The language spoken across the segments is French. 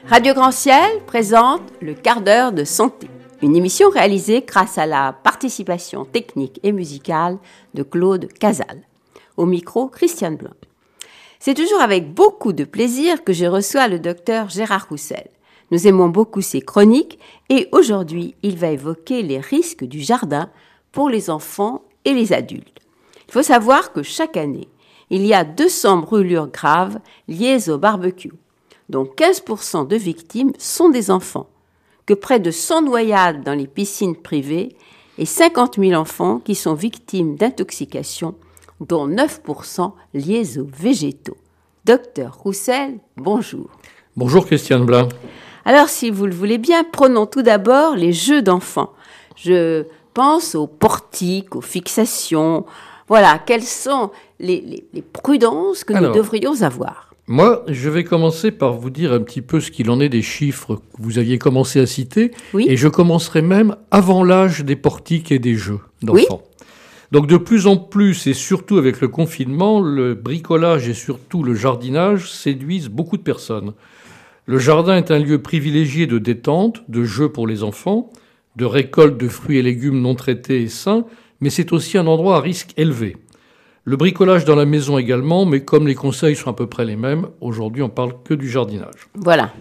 Radio Grand Ciel présente le quart d'heure de santé, une émission réalisée grâce à la participation technique et musicale de Claude Casal. Au micro, Christiane Blanc. C'est toujours avec beaucoup de plaisir que je reçois le docteur Gérard Roussel. Nous aimons beaucoup ses chroniques et aujourd'hui, il va évoquer les risques du jardin pour les enfants et les adultes. Il faut savoir que chaque année, il y a 200 brûlures graves liées au barbecue, dont 15% de victimes sont des enfants, que près de 100 noyades dans les piscines privées et 50 000 enfants qui sont victimes d'intoxication, dont 9% liés aux végétaux. Docteur Roussel, bonjour. Bonjour Christiane Blanc. Alors, si vous le voulez bien, prenons tout d'abord les jeux d'enfants. Je pense aux portiques, aux fixations. Voilà, quelles sont les prudences que nous devrions avoir ? Moi, je vais commencer par vous dire un petit peu ce qu'il en est des chiffres que vous aviez commencé à citer. Oui. Et je commencerai même avant l'âge des portiques et des jeux d'enfants. Oui. Donc de plus en plus, et surtout avec le confinement, le bricolage et surtout le jardinage séduisent beaucoup de personnes. Le jardin est un lieu privilégié de détente, de jeux pour les enfants, de récolte de fruits et légumes non traités et sains, mais c'est aussi un endroit à risque élevé. Le bricolage dans la maison également, mais comme les conseils sont à peu près les mêmes, aujourd'hui on parle que du jardinage. Voilà.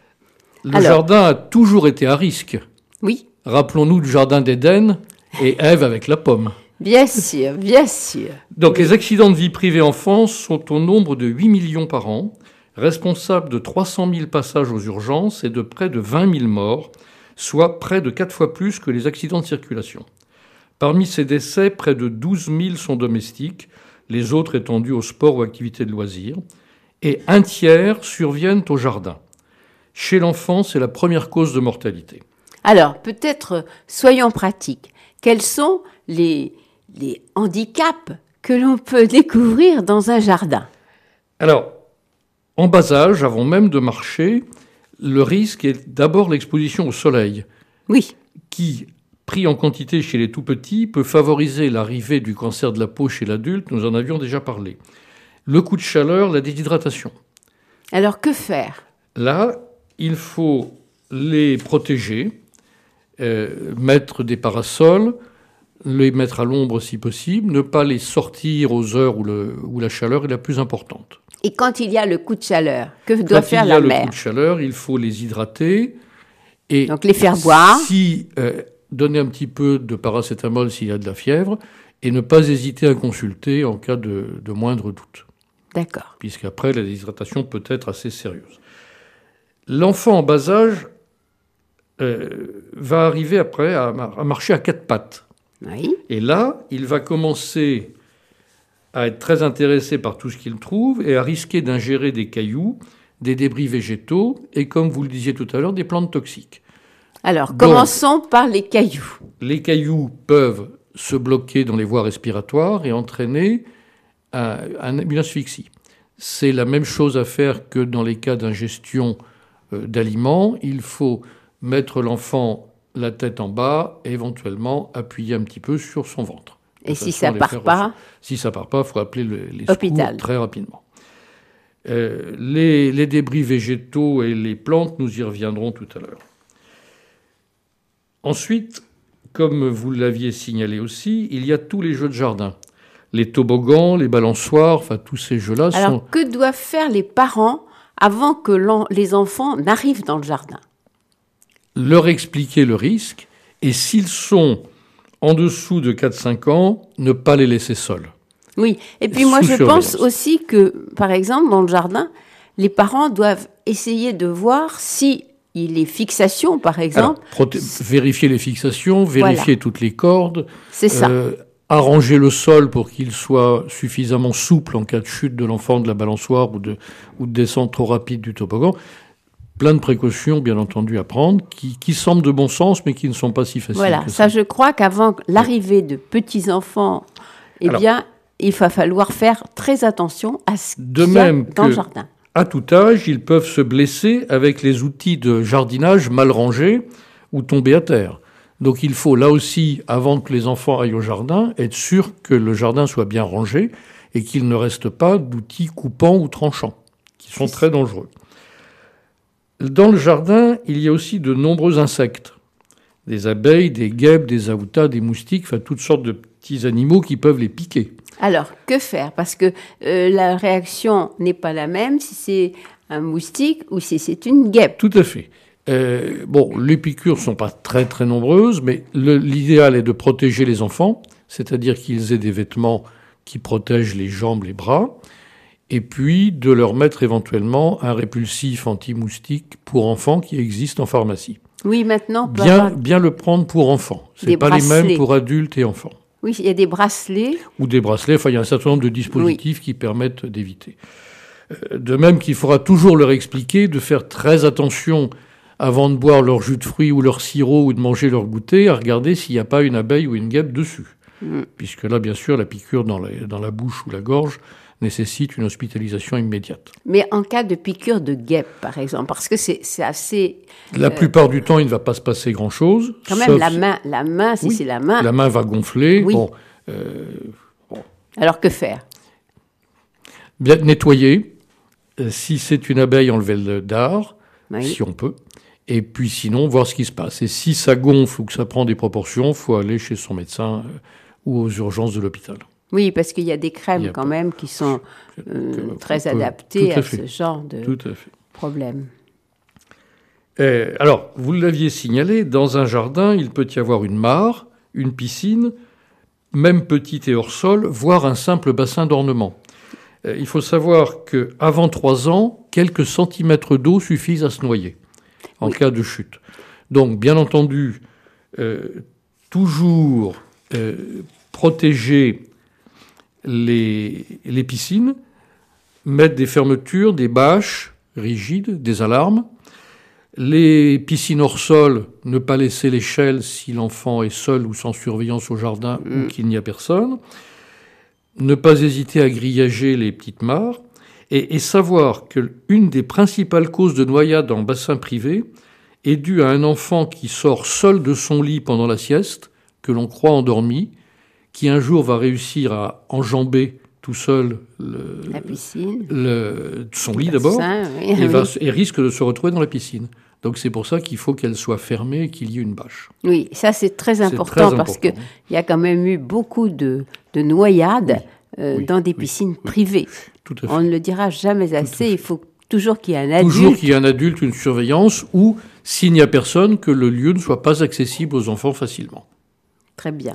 Le jardin a toujours été à risque. Oui. Rappelons-nous du jardin d'Éden et Ève avec la pomme. Bien sûr, bien sûr. Donc les accidents de vie privée enfance sont au nombre de 8 millions par an, responsables de 300 000 passages aux urgences et de près de 20 000 morts, soit près de 4 fois plus que les accidents de circulation. Parmi ces décès, près de 12 000 sont domestiques, les autres étant dus au sport ou activités de loisirs, et un tiers surviennent au jardin. Chez l'enfant, c'est la première cause de mortalité. Alors, peut-être, soyons pratiques. Quels sont les handicaps que l'on peut découvrir dans un jardin ? Alors, en bas âge, avant même de marcher, le risque est d'abord l'exposition au soleil. Oui. Qui, pris en quantité chez les tout-petits, peut favoriser l'arrivée du cancer de la peau chez l'adulte, nous en avions déjà parlé. Le coup de chaleur, la déshydratation. Alors, que faire ? Là, il faut les protéger, mettre des parasols, les mettre à l'ombre si possible, ne pas les sortir aux heures où la chaleur est la plus importante. Et quand il y a le coup de chaleur, que doit faire la mère ? Quand il y a le coup de chaleur, il faut les hydrater. Et donc les faire boire. Donner un petit peu de paracétamol s'il y a de la fièvre et ne pas hésiter à consulter en cas de moindre doute. D'accord. Puisqu'après, la déshydratation peut être assez sérieuse. L'enfant en bas âge va arriver après à marcher à 4 pattes. Oui. Et là, il va commencer à être très intéressé par tout ce qu'il trouve et à risquer d'ingérer des cailloux, des débris végétaux et, comme vous le disiez tout à l'heure, des plantes toxiques. Alors, commençons par les cailloux. Les cailloux peuvent se bloquer dans les voies respiratoires et entraîner une asphyxie. C'est la même chose à faire que dans les cas d'ingestion d'aliments. Il faut mettre l'enfant la tête en bas et éventuellement appuyer un petit peu sur son ventre. Et si ça part pas ? Si ça part pas, il faut appeler les secours très rapidement. Les débris végétaux et les plantes, nous y reviendrons tout à l'heure. Ensuite, comme vous l'aviez signalé aussi, il y a tous les jeux de jardin. Les toboggans, les balançoires, enfin tous ces jeux-là. Alors, que doivent faire les parents avant que les enfants n'arrivent dans le jardin ? Leur expliquer le risque, et s'ils sont en dessous de 4-5 ans, ne pas les laisser seuls. Oui, et puis moi je pense aussi que, par exemple, dans le jardin, les parents doivent essayer de voir si les fixations, par exemple... Alors, vérifier les fixations, vérifier toutes les cordes. C'est ça. Arranger le sol pour qu'il soit suffisamment souple en cas de chute de l'enfant de la balançoire ou de descente trop rapide du toboggan. Plein de précautions, bien entendu, à prendre, qui semblent de bon sens, mais qui ne sont pas si faciles. Voilà, ça je crois qu'avant l'arrivée de petits-enfants, il va falloir faire très attention à ce qu'il y a dans le jardin. À tout âge, ils peuvent se blesser avec les outils de jardinage mal rangés ou tomber à terre. Donc il faut là aussi, avant que les enfants aillent au jardin, être sûr que le jardin soit bien rangé et qu'il ne reste pas d'outils coupants ou tranchants, qui sont très dangereux. Dans le jardin, il y a aussi de nombreux insectes. Des abeilles, des guêpes, des aoutas, des moustiques, enfin toutes sortes de petits animaux qui peuvent les piquer. Alors, que faire? Parce que la réaction n'est pas la même si c'est un moustique ou si c'est une guêpe. Tout à fait. Les piqûres ne sont pas très très nombreuses, mais l'idéal est de protéger les enfants, c'est-à-dire qu'ils aient des vêtements qui protègent les jambes, les bras, et puis de leur mettre éventuellement un répulsif anti-moustique pour enfants qui existe en pharmacie. Oui, maintenant... Bien le prendre pour enfants. Ce n'est pas les mêmes pour adultes et enfants. Oui, il y a des bracelets. Ou des bracelets, enfin il y a un certain nombre de dispositifs qui permettent d'éviter. De même qu'il faudra toujours leur expliquer de faire très attention avant de boire leur jus de fruits ou leur sirop ou de manger leur goûter, à regarder s'il n'y a pas une abeille ou une guêpe dessus. Puisque là, bien sûr, la piqûre dans la bouche ou la gorge nécessite une hospitalisation immédiate. Mais en cas de piqûre de guêpe, par exemple, parce que c'est assez... La plupart du temps, il ne va pas se passer grand-chose. Quand même, la main, si c'est la main... La main va gonfler. Oui. Alors, que faire? Bien nettoyer. Si c'est une abeille, enlever le dard, si on peut. Et puis sinon, voir ce qui se passe. Et si ça gonfle ou que ça prend des proportions, il faut aller chez son médecin ou aux urgences de l'hôpital. Oui, parce qu'il y a des crèmes quand même qui sont très adaptées à ce genre de problème. Alors, vous l'aviez signalé, dans un jardin, il peut y avoir une mare, une piscine, même petite et hors sol, voire un simple bassin d'ornement. Il faut savoir qu'avant 3 ans, quelques centimètres d'eau suffisent à se noyer en cas de chute. Donc, bien entendu, toujours protéger les piscines, mettre des fermetures, des bâches rigides, des alarmes. Les piscines hors sol, ne pas laisser l'échelle si l'enfant est seul ou sans surveillance au jardin ou qu'il n'y a personne. Ne pas hésiter à grillager les petites mares. Et savoir qu'une des principales causes de noyade en bassin privé est due à un enfant qui sort seul de son lit pendant la sieste, que l'on croit endormi, qui un jour va réussir à enjamber tout seul la piscine, son lit d'abord, et risque de se retrouver dans la piscine. Donc c'est pour ça qu'il faut qu'elle soit fermée et qu'il y ait une bâche. Oui, ça c'est très important parce qu'il y a quand même eu beaucoup de noyades dans des piscines privées. Tout à fait. On ne le dira jamais assez, il faut toujours qu'il y ait un adulte. Toujours qu'il y ait un adulte, une surveillance, ou s'il n'y a personne, que le lieu ne soit pas accessible aux enfants facilement. Très bien.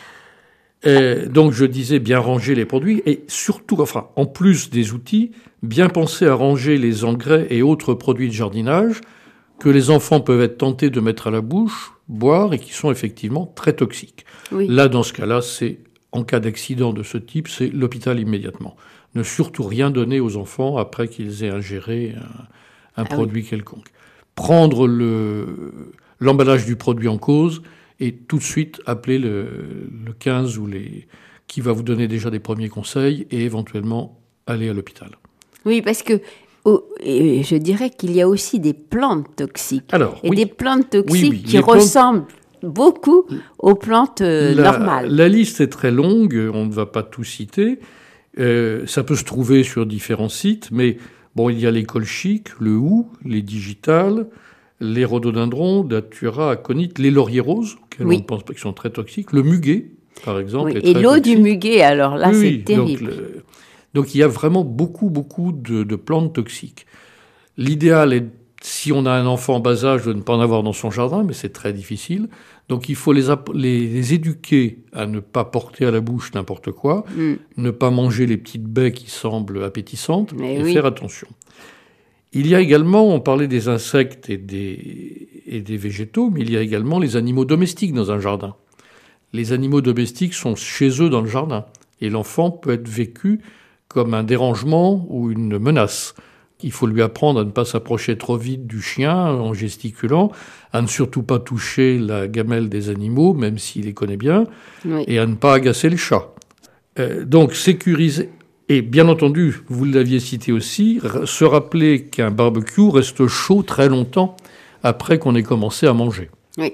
Donc je disais bien ranger les produits et surtout, en plus des outils, bien penser à ranger les engrais et autres produits de jardinage que les enfants peuvent être tentés de mettre à la bouche, boire et qui sont effectivement très toxiques. Oui. Là, dans ce cas-là, en cas d'accident de ce type, c'est l'hôpital immédiatement. Ne surtout rien donner aux enfants après qu'ils aient ingéré un produit quelconque. Prendre l'emballage du produit en cause et tout de suite appeler le 15 qui va vous donner déjà des premiers conseils et éventuellement aller à l'hôpital. Oui, parce que je dirais qu'il y a aussi des plantes toxiques. Des plantes toxiques qui ressemblent beaucoup aux plantes normales. La liste est très longue, on ne va pas tout citer. Ça peut se trouver sur différents sites, mais il y a les colchiques, le hou, les digitales, les rhododendrons, datura, aconite, les lauriers roses, auxquels on ne pense pas qu'ils sont très toxiques, le muguet, par exemple. Oui. Et l'eau du muguet, alors là, c'est terrible. Donc il y a vraiment beaucoup de plantes toxiques. L'idéal est, si on a un enfant en bas âge, de ne pas en avoir dans son jardin, mais c'est très difficile. Donc il faut les éduquer à ne pas porter à la bouche n'importe quoi, ne pas manger les petites baies qui semblent appétissantes, faire attention. Il y a également, on parlait des insectes et des végétaux, mais il y a également les animaux domestiques dans un jardin. Les animaux domestiques sont chez eux dans le jardin, et l'enfant peut être vécu comme un dérangement ou une menace. Il faut lui apprendre à ne pas s'approcher trop vite du chien en gesticulant, à ne surtout pas toucher la gamelle des animaux, même s'il les connaît bien, et à ne pas agacer les chats. Donc sécuriser, et bien entendu, vous l'aviez cité aussi, se rappeler qu'un barbecue reste chaud très longtemps après qu'on ait commencé à manger. Oui.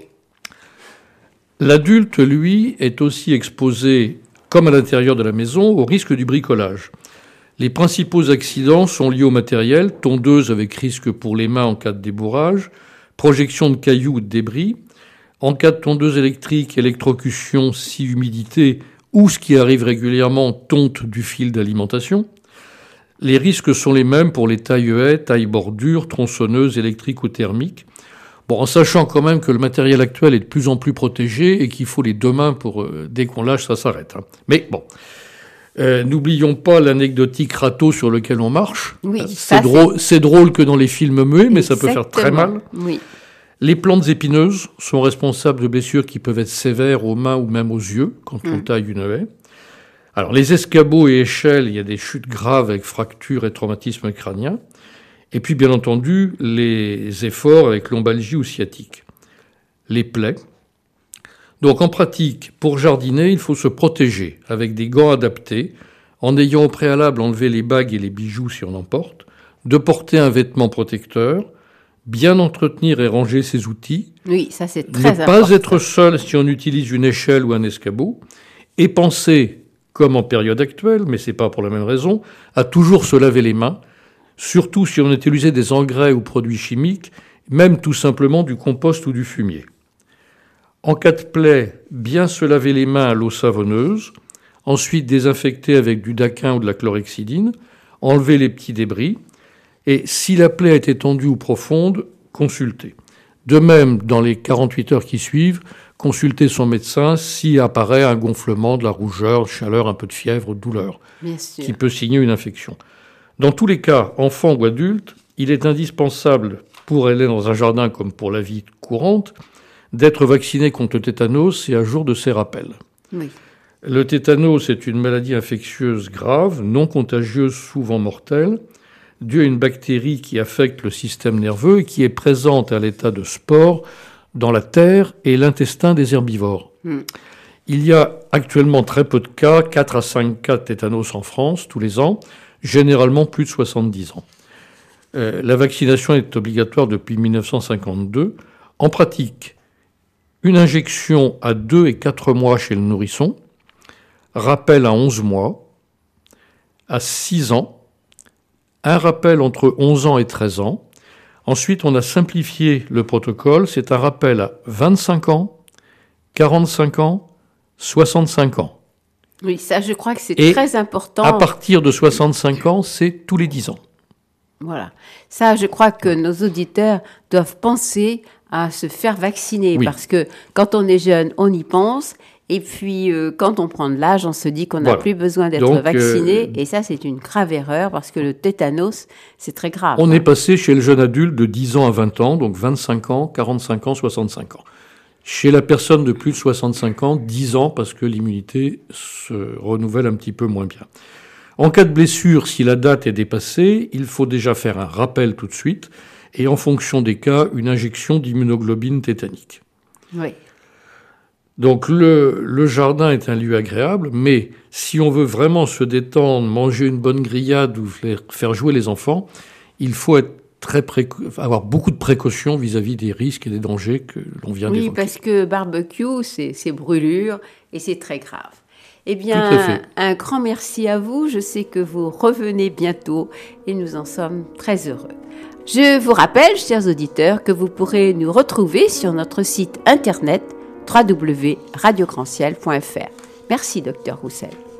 L'adulte, lui, est aussi exposé, comme à l'intérieur de la maison, au risque du bricolage. Les principaux accidents sont liés au matériel, tondeuse avec risque pour les mains en cas de débourrage, projection de cailloux ou de débris. En cas de tondeuse électrique, électrocution si humidité ou, ce qui arrive régulièrement, tonte du fil d'alimentation. Les risques sont les mêmes pour les taille-haies, taille-bordure, tronçonneuses électriques ou thermiques. Bon, en sachant quand même que le matériel actuel est de plus en plus protégé et qu'il faut les deux mains pour, dès qu'on lâche, ça s'arrête. Mais bon, n'oublions pas l'anecdotique râteau sur lequel on marche. Oui, c'est drôle que dans les films muets, mais ça peut faire très mal. Oui. Les plantes épineuses sont responsables de blessures qui peuvent être sévères aux mains ou même aux yeux quand on taille une haie. Alors, les escabeaux et échelles, il y a des chutes graves avec fractures et traumatismes crâniens. Et puis, bien entendu, les efforts avec lombalgie ou sciatique. Les plaies. Donc, en pratique, pour jardiner, il faut se protéger avec des gants adaptés, en ayant au préalable enlevé les bagues et les bijoux si on en porte, de porter un vêtement protecteur, bien entretenir et ranger ses outils. Oui, ça c'est très important. Ne pas être seul si on utilise une échelle ou un escabeau, et penser, comme en période actuelle, mais c'est pas pour la même raison, à toujours se laver les mains, surtout si on utilisait des engrais ou produits chimiques, même tout simplement du compost ou du fumier. En cas de plaie, bien se laver les mains à l'eau savonneuse, ensuite désinfecter avec du daquin ou de la chlorhexidine, enlever les petits débris, et si la plaie est étendue ou profonde, consulter. De même, dans les 48 heures qui suivent, consulter son médecin s'il apparaît un gonflement, de la rougeur, chaleur, un peu de fièvre, douleur, qui peut signer une infection. Dans tous les cas, enfant ou adulte, il est indispensable pour aller dans un jardin comme pour la vie courante, d'être vacciné contre le tétanos et à jour de ses rappels. Oui. Le tétanos est une maladie infectieuse grave, non contagieuse, souvent mortelle, due à une bactérie qui affecte le système nerveux et qui est présente à l'état de spore dans la terre et l'intestin des herbivores. Il y a actuellement très peu de cas, 4 à 5 cas de tétanos en France tous les ans, généralement plus de 70 ans. La vaccination est obligatoire depuis 1952. En pratique, une injection à 2 et 4 mois chez le nourrisson, rappel à 11 mois, à 6 ans, un rappel entre 11 ans et 13 ans. Ensuite, on a simplifié le protocole. C'est un rappel à 25 ans, 45 ans, 65 ans. Oui, ça, je crois que c'est très important. À partir de 65 ans, c'est tous les 10 ans. Voilà. Ça, je crois que nos auditeurs doivent penser à se faire vacciner. Oui. Parce que quand on est jeune, on y pense. Et puis, quand on prend de l'âge, on se dit qu'on n'a plus besoin d'être vacciné. Et ça, c'est une grave erreur parce que le tétanos, c'est très grave. On est passé chez le jeune adulte de 10 ans à 20 ans, donc 25 ans, 45 ans, 65 ans. Chez la personne de plus de 65 ans, 10 ans parce que l'immunité se renouvelle un petit peu moins bien. En cas de blessure, si la date est dépassée, il faut déjà faire un rappel tout de suite et en fonction des cas, une injection d'immunoglobine tétanique. Oui. Donc le jardin est un lieu agréable, mais si on veut vraiment se détendre, manger une bonne grillade ou faire jouer les enfants, il faut être avoir beaucoup de précautions vis-à-vis des risques et des dangers que l'on vient d'évoquer. Oui, parce que barbecue, c'est brûlure et c'est très grave. Eh bien, un grand merci à vous. Je sais que vous revenez bientôt et nous en sommes très heureux. Je vous rappelle, chers auditeurs, que vous pourrez nous retrouver sur notre site internet www.radiograndciel.fr. Merci, Dr Roussel.